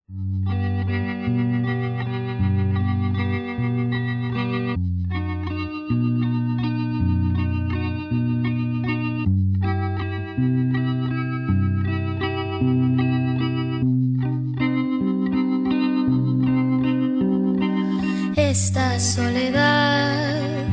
Esta soledad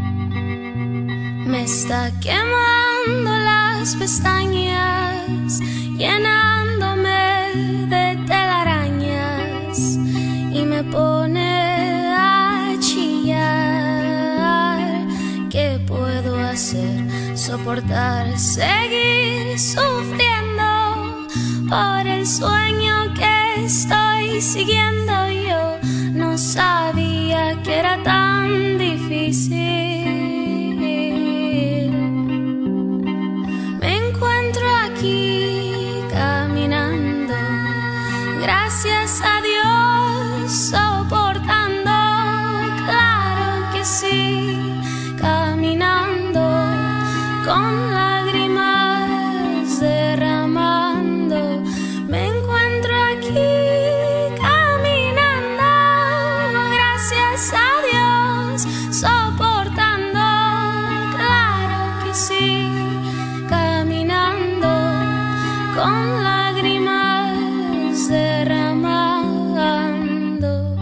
me está quemando las pestañas, llenándome de telarañas y me pone a chillar. ¿Qué puedo hacer? Soportar, seguir sufriendo por el sueño que estoy siguiendo. Yo no sabía que era tan difícil. Me encuentro aquí caminando, gracias a Dios, soportando, claro que sí, caminando con lágrimas derramando. Me encuentro aquí caminando, gracias a Dios, soportando, claro que sí, caminando con lágrimas derramando.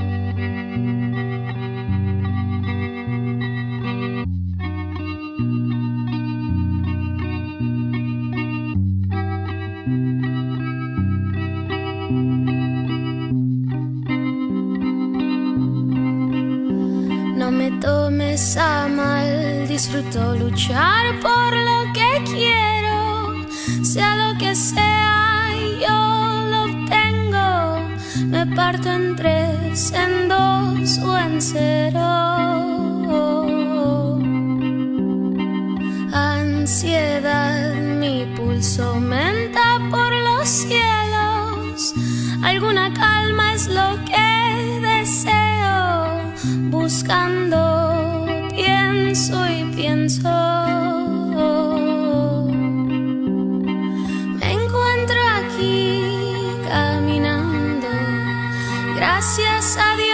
No me tomes a mal, disfruto luchar por lo que quiero. Sea lo que sea, yo lo obtengo. Me parto en tres, en dos o en cero. Ansiedad, mi pulso aumenta por los cielos. Alguna calma es lo que deseo. Buscando, pienso y pienso. Me encuentro aquí caminando, gracias a Dios.